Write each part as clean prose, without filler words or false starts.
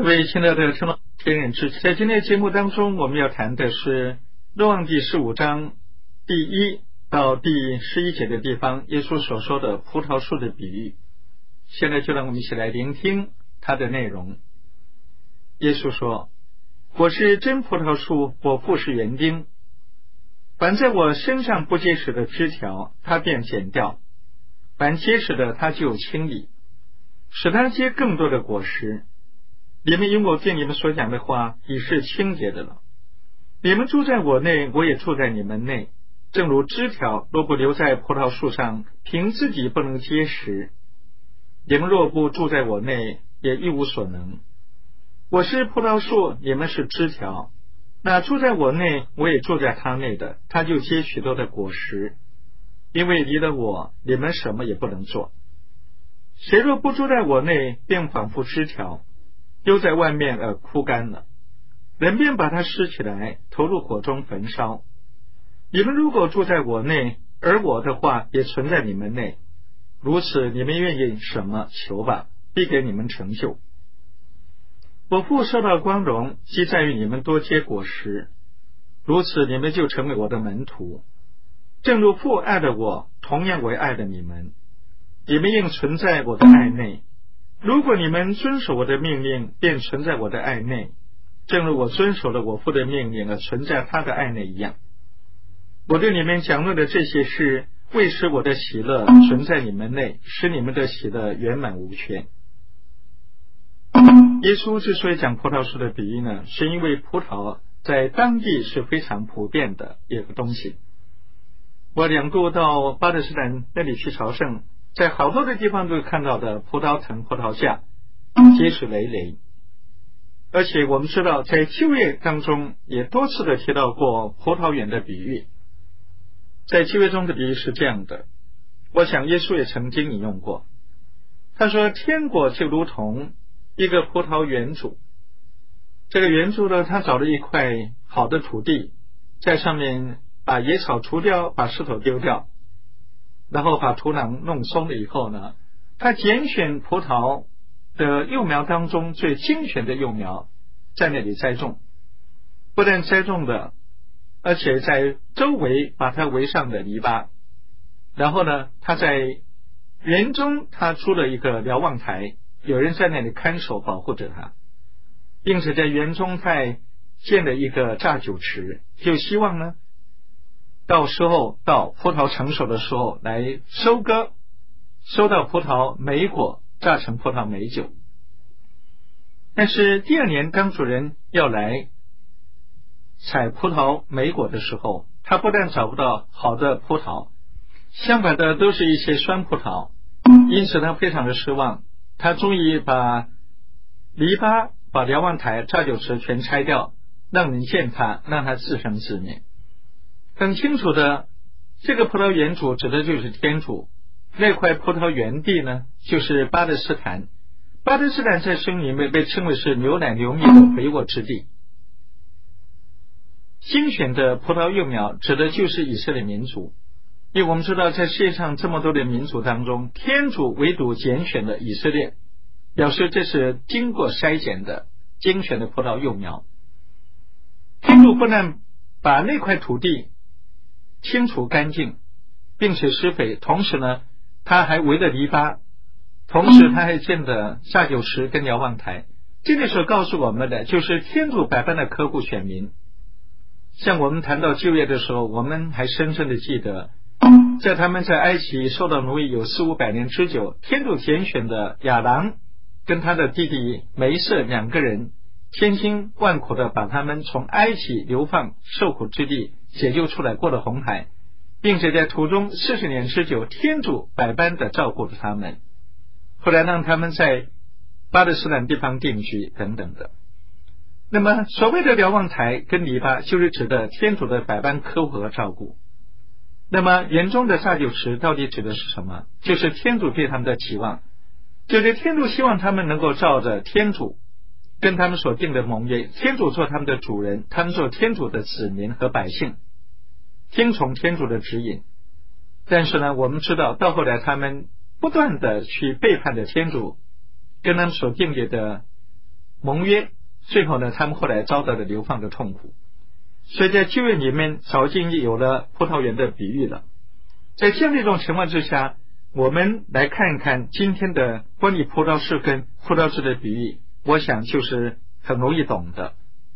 各位亲爱的听众天人之在今天的节目当中，我们要谈的是若望第15章第1到第11节的地方，耶稣所说的葡萄树的比喻。现在就让我们一起来聆听它的内容。耶稣说：我是真葡萄树，我父是园丁。凡在我身上不结实的枝条，他便剪掉；凡结实的，他就清理，使他结更多的果实。你们因我对你们所讲的话已是清洁的了。你们住在我内，我也住在你们内。正如枝条若不留在葡萄树上，凭自己不能结实，你们若不住在我内，也一无所能。我是葡萄树，你们是枝条。那住在我内，我也住在他内的，他就结许多的果实。因为离了我，你们什么也不能做。谁若不住在我内，便仿佛枝条，丢在外面而枯干了，人便把它拾起来，投入火中焚烧。你们如果住在我内，而我的话也存在你们内，如此你们愿意什么求吧，必给你们成就。我父受到光荣，既在于你们多结果实，如此你们就成为我的门徒。正如父爱的我，同样我也爱的你们，你们应存在我的爱内。如果你们遵守我的命令，便存在我的爱内，正如我遵守了我父的命令而存在他的爱内一样。我对你们讲论的这些事，为使我的喜乐存在你们内，使你们的喜乐圆满无缺。耶稣之所以讲葡萄树的比喻呢，是因为葡萄在当地是非常普遍的一个东西。我2度到巴勒斯坦那里去朝圣，在好多的地方都看到的葡萄藤、葡萄架结实累累。而且我们知道在旧约当中也多次的提到过葡萄园的比喻。在旧约中的比喻是这样的，我想耶稣也曾经引用过。他说天国就如同一个葡萄园主，这个园主呢，他找了一块好的土地，在上面把野草除掉，把石头丢掉，然后把土壤弄松了以后呢，他拣选葡萄的幼苗当中最精选的幼苗，在那里栽种。不但栽种的，而且在周围把它围上的篱笆。然后呢，他在园中他筑了一个瞭望台，有人在那里看守保护着他，并且在园中他建了一个榨酒池，就希望呢到时候到葡萄成熟的时候来收割，收到葡萄莓果，榨成葡萄美酒。但是第2年当主人要来采葡萄莓果的时候，他不但找不到好的葡萄，相反的都是一些酸葡萄，因此他非常的失望。他终于把篱笆、把瞭望台、榨酒池全拆掉，让人践踏，让他自生自灭。很清楚的，这个葡萄园主指的就是天主，那块葡萄园地呢，就是巴勒斯坦。巴勒斯坦在圣经里面被称为是牛奶流蜜的肥沃之地。精选的葡萄幼苗指的就是以色列民族，因为我们知道在世界上这么多的民族当中，天主唯独拣选了以色列，表示这是经过筛选的精选的葡萄幼苗。天主不但把那块土地清除干净并且施肥，同时呢他还围了篱笆，同时他还建的榨酒池跟瞭望台。这个时候告诉我们的就是天主百般的呵护选民。像我们谈到旧约的时候，我们还深深的记得，在他们在埃及受到奴役有400-500年之久，天主拣选的亚郎跟他的弟弟梅瑟2个人千辛万苦的把他们从埃及流放受苦之地解救出来，过了红海，并且在途中40年之久，天主百般的照顾着他们，后来让他们在巴勒斯坦地方定居等等的。那么所谓的瞭望台跟篱笆，就是指的天主的百般呵护和照顾。那么园中的榨酒池到底指的是什么？就是天主对他们的期望，就是天主希望他们能够照着天主跟他们所定的盟约，天主做他们的主人，他们做天主的子民和百姓，听从天主的指引。但是呢，我们知道到后来他们不断的去背叛的天主跟他们所定的盟约，最后呢，他们后来遭到了流放的痛苦。所以在旧约里面早已经有了葡萄园的比喻了。在这样的一种情况之下，我们来看一看今天的关于葡萄树跟葡萄枝的比喻，我想就是很容易懂的。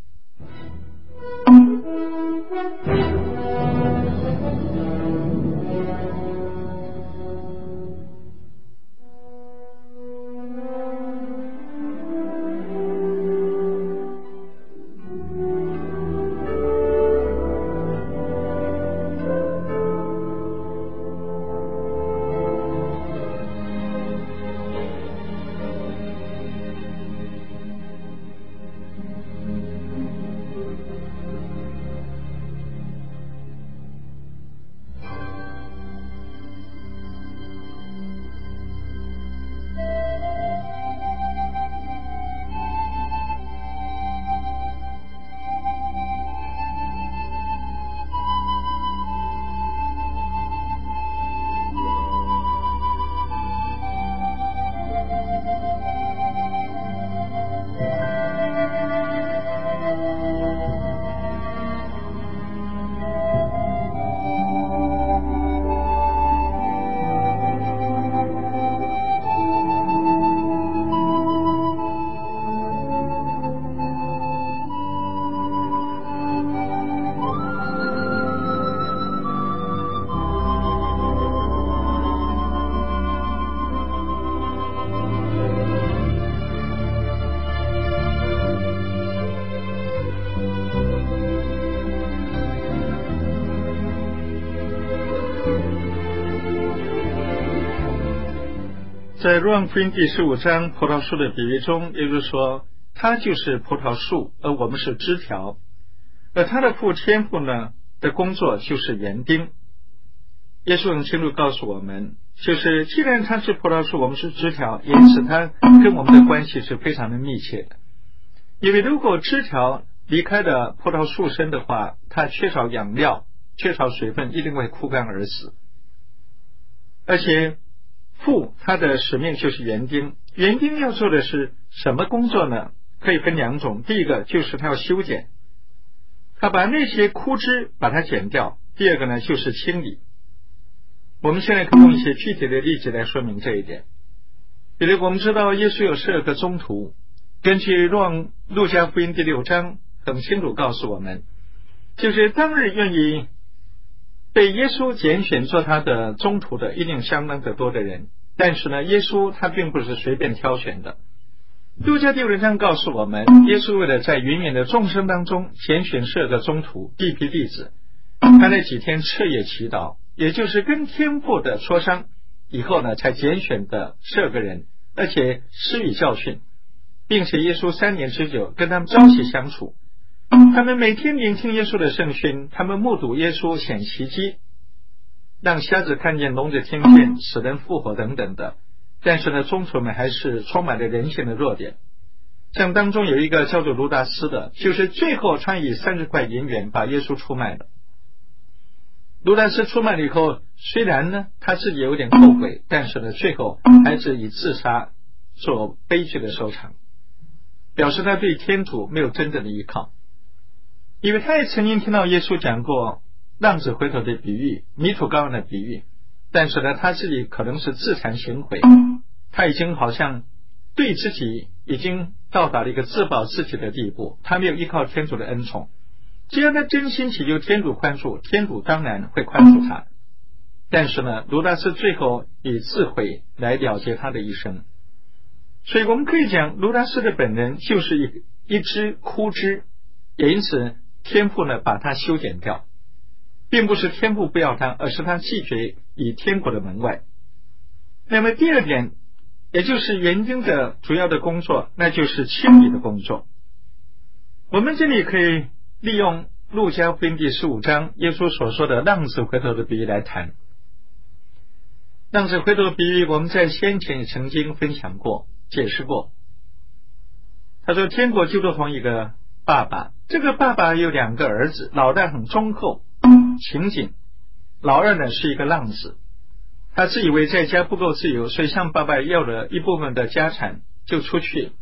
在若望福音第15章葡萄树的比喻中，也就是说它就是葡萄树，而我们是枝条，而他的父天父呢的工作就是园丁。耶稣很清楚告诉我们，就是既然他是葡萄树，我们是枝条，因此他跟我们的关系是非常的密切的。因为如果枝条离开了葡萄树身的话，它缺少养料，缺少水分，一定会枯干而死。而且父他的使命就是园丁，园丁要做的是什么工作呢？可以分两种，第一个就是他要修剪，他把那些枯枝把它剪掉，第二个呢就是清理。我们现在可以用一些具体的例子来说明这一点。比如我们知道耶稣有12个宗徒，根据路加福音第6章很清楚告诉我们，就是当日愿意被耶稣拣选做他的宗徒的一定相当的多的人，但是呢，耶稣他并不是随便挑选的。路加第6章告诉我们，耶稣为了在远远的众生当中拣选12个宗徒第一批弟子，他那几天彻夜祈祷，也就是跟天父的磋商以后呢，才拣选的12个人，而且施以教训，并且耶稣3年之久跟他们朝夕相处。他们每天聆听耶稣的圣训，他们目睹耶稣显奇迹，让瞎子看见，聋子听见，死人复活等等的。但是呢，宗徒们还是充满了人性的弱点。像当中有一个叫做卢达斯的，就是最后他以30块银元把耶稣出卖了。卢达斯出卖了以后，虽然呢他自己有点后悔，但是呢最后还是以自杀做悲剧的收场，表示他对天主没有真正的依靠。因为他也曾经听到耶稣讲过浪子回头的比喻，迷途羔羊的比喻，但是呢他自己可能是自惭形秽，他已经好像对自己已经到达了一个自保自己的地步，他没有依靠天主的恩宠。只要他真心祈求天主宽恕，天主当然会宽恕他。但是呢，卢达斯最后以自毁来了结他的一生。所以我们可以讲，卢达斯的本人就是一枝枯枝，也因此天父呢把他修剪掉，并不是天父不要他，而是他拒绝以天国的门外。那么第二点，也就是园丁的主要的工作，那就是清理的工作。我们这里可以利用路加福音第15章耶稣所说的浪子回头的比喻来谈。浪子回头的比喻我们在先前也曾经分享过，解释过。他说天国就如同一个爸爸，这个爸爸有2个儿子，老大很忠厚勤谨，老二呢是一个浪子，他自以为在家不够自由，所以向爸爸要了一部分的家产就出去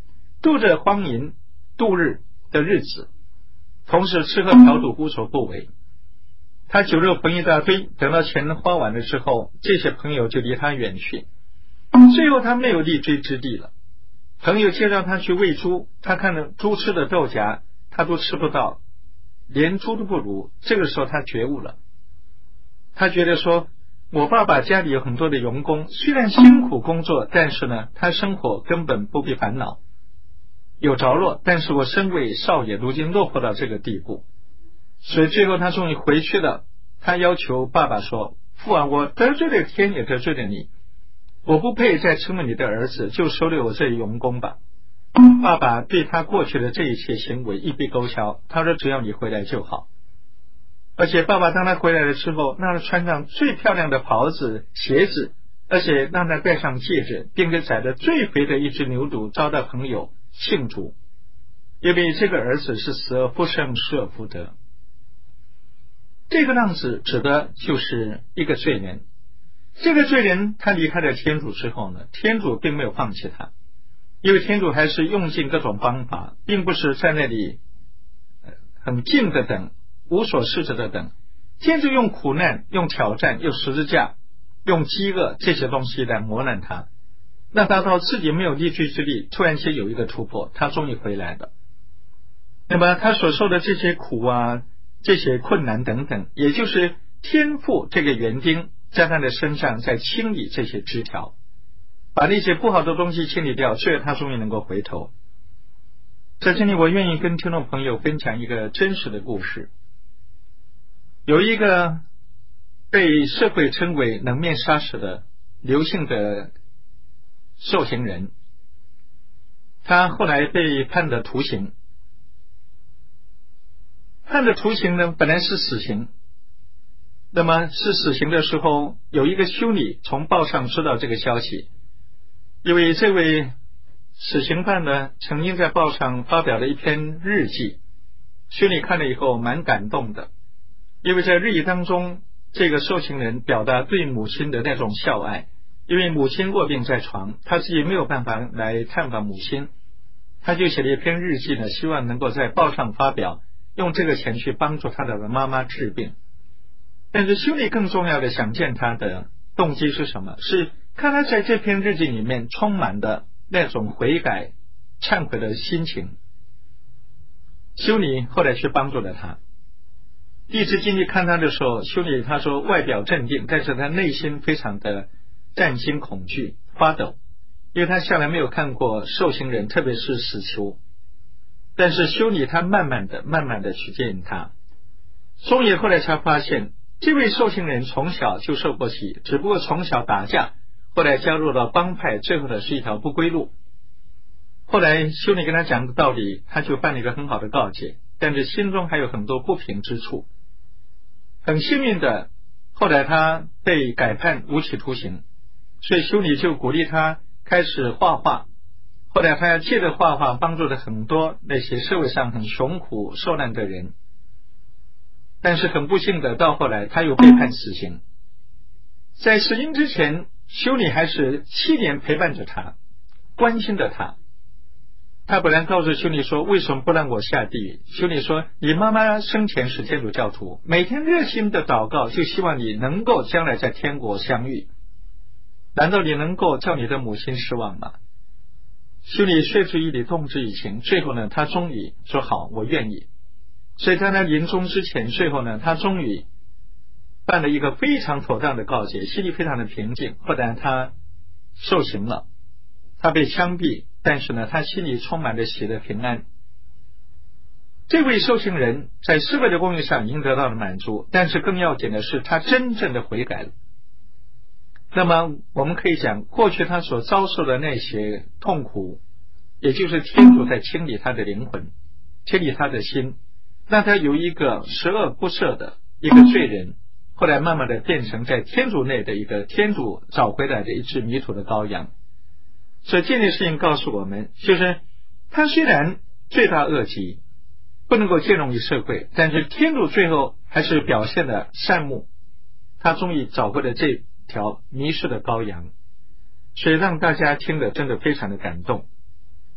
度着荒淫度日的日子，同时吃喝嫖赌无所不为。他酒肉朋一大堆，等到钱花完了之后，这些朋友就离他远去，最后他没有立锥之地了。朋友介绍他去喂猪，他看着猪吃的豆荚他都吃不到，连猪都不如。这个时候他觉悟了，他觉得说，我爸爸家里有很多的傭工，虽然辛苦工作，但是呢他生活根本不必烦恼，有着落，但是我身为少爷，如今落魄到这个地步。所以最后他终于回去了，他要求爸爸说，父啊，我得罪了天，也得罪了你，我不配再成为你的儿子，就收留我这佣工吧。爸爸对他过去的这一切行为一笔勾销，他说只要你回来就好。而且爸爸当他回来了之后，让他穿上最漂亮的袍子鞋子，而且让他戴上戒指，并且宰了最肥的一只牛犊招待朋友庆祝，因为这个儿子是死而复生，失而复得。这个浪子指的就是一个罪人，这个罪人他离开了天主之后呢，天主并没有放弃他，因为天主还是用尽各种方法，并不是在那里很静的等，无所事事的等。天主用苦难，用挑战，用十字架，用饥饿这些东西来磨难他，让他到自己没有立锥之地，突然间有一个突破，他终于回来了。那么他所受的这些苦啊，这些困难等等，也就是天父这个园丁在他的身上在清理这些枝条，把那些不好的东西清理掉，最后他终于能够回头。在这里我愿意跟听众朋友分享一个真实的故事。有一个被社会称为冷面杀手的刘姓的受刑人，他后来被判的徒刑，判的徒刑呢本来是死刑，那么是死刑的时候，有一个修女从报上知道这个消息，因为这位死刑犯呢曾经在报上发表了一篇日记，修女看了以后蛮感动的，因为在日记当中，这个受刑人表达对母亲的那种孝爱，因为母亲卧病在床，他自己没有办法来探访母亲，他就写了一篇日记呢，希望能够在报上发表，用这个钱去帮助他的妈妈治病。但是修女更重要的想见他的动机是什么？是看他在这篇日记里面充满的那种悔改忏悔的心情。修女后来去帮助了他，第一次进去看他的时候，修女他说外表镇定，但是他内心非常的战惊恐惧发抖，因为他向来没有看过受刑人，特别是死囚。但是修女他慢慢的去接引他，终于后来才发现，这位受刑人从小就受过洗，只不过从小打架，后来加入了帮派，最后的是一条不归路。后来修女跟他讲的道理，他就办了一个很好的告解，但是心中还有很多不平之处。很幸运的，后来他被改判无期徒刑，所以修女就鼓励他开始画画。后来他借着画画帮助了很多那些社会上很穷苦受难的人，但是很不幸的，到后来他又被判死刑。在死刑之前，修女还是7年陪伴着他，关心着他。他本来告诉修女说，为什么不让我下地狱？修女说，你妈妈生前是天主教徒，每天热心的祷告，就希望你能够将来在天国相遇，难道你能够叫你的母亲失望吗？修女说之以理，动之以情，最后呢，他终于说好，我愿意。所以在他临终之前，最后呢，他终于办了一个非常妥当的告解，心里非常的平静。后来他受刑了，他被枪毙，但是呢，他心里充满了喜乐平安。这位受刑人在社会的公益上已经得到了满足，但是更要紧的是他真正的悔改了。那么我们可以讲，过去他所遭受的那些痛苦，也就是天主在清理他的灵魂，清理他的心，让他由一个十恶不赦的一个罪人，后来慢慢的变成在天主内的一个天主找回来的一只迷途的羔羊。所以这件事情告诉我们，就是他虽然罪大恶极，不能够兼容于社会，但是天主最后还是表现了善牧，他终于找回了这条迷失的羔羊。所以让大家听得真的非常的感动。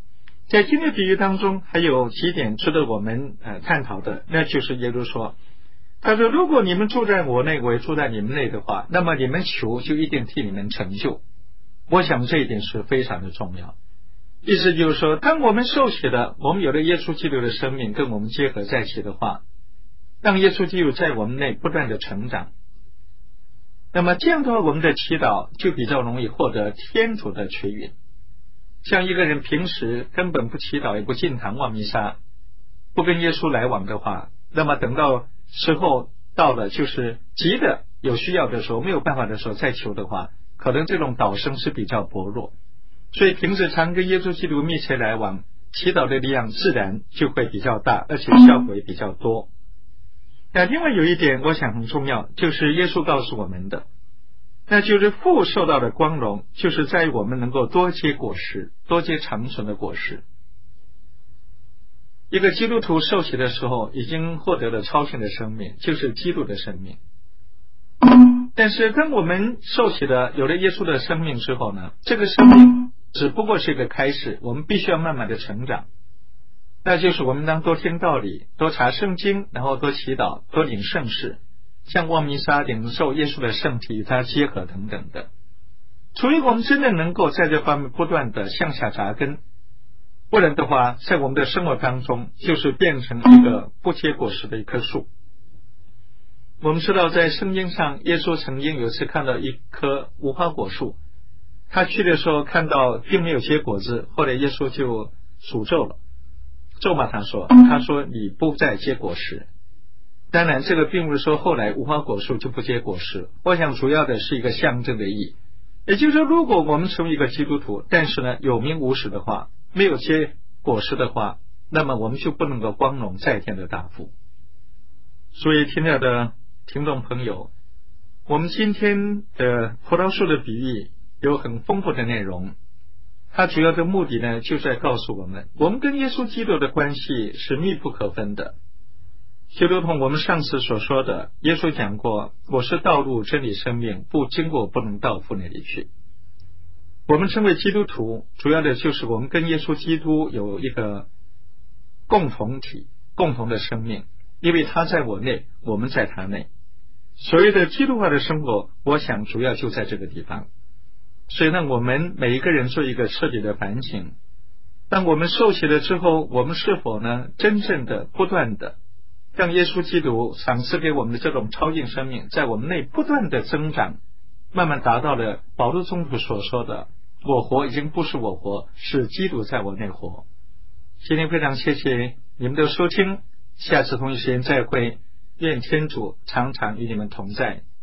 在今天的比喻当中，还有几点值得我们探讨的，那就是耶稣说，他说如果你们住在我内，我也住在你们内的话，那么你们求就一定替你们成就。我想这一点是非常的重要。意思就是说，当我们受洗的，我们有了耶稣基督的生命跟我们结合在一起的话，让耶稣基督在我们内不断的成长，那么这样的话，我们的祈祷就比较容易获得天主的垂允。像一个人平时根本不祈祷，也不进堂望弥撒，不跟耶稣来往的话，那么等到时候到了，就是急的有需要的时候，没有办法的时候再求的话，可能这种祷声是比较薄弱。所以平时常跟耶稣基督密切来往，祈祷的力量自然就会比较大，而且效果也比较多。那另外有一点我想很重要，就是耶稣告诉我们的，那就是父受到的光荣，就是在于我们能够多结果实，多结长存的果实。一个基督徒受洗的时候已经获得了超性的生命，就是基督的生命。但是当我们受洗的有了耶稣的生命之后呢，这个生命只不过是一个开始，我们必须要慢慢的成长。那就是我们当多听道理，多查圣经，然后多祈祷，多领圣事，像望弥撒领受耶稣的圣体与他结合等等的。除非我们真的能够在这方面不断的向下扎根，不然的话在我们的生活当中就是变成一个不结果实的一棵树。我们知道在圣经上，耶稣曾经有一次看到一棵无花果树，他去的时候看到并没有结果子，后来耶稣就诅咒了，咒骂他说你不再结果实。当然这个并不是说后来无花果树就不结果实，我想主要的是一个象征的意义。也就是说，如果我们成为一个基督徒，但是呢有名无实的话，没有结果实的话，那么我们就不能够光荣在天的大福。所以亲爱的听众朋友，我们今天的葡萄树的比喻有很丰富的内容，它主要的目的呢，就是在告诉我们，我们跟耶稣基督的关系是密不可分的。就如同我们上次所说的，耶稣讲过，我是道路真理生命，不经过不能到父那里去。我们成为基督徒，主要的就是我们跟耶稣基督有一个共同体，共同的生命，因为他在我内，我们在他内。所谓的基督化的生活，我想主要就在这个地方。所以呢，我们每一个人做一个彻底的反省，当我们受洗了之后，我们是否呢真正的不断的让耶稣基督赏赐给我们的这种超净生命在我们内不断的增长，慢慢达到了保禄宗徒所说的，我活已经不是我活，是基督在我内活。今天非常谢谢你们的收听，下次同一时间再会，愿天主常常与你们同在。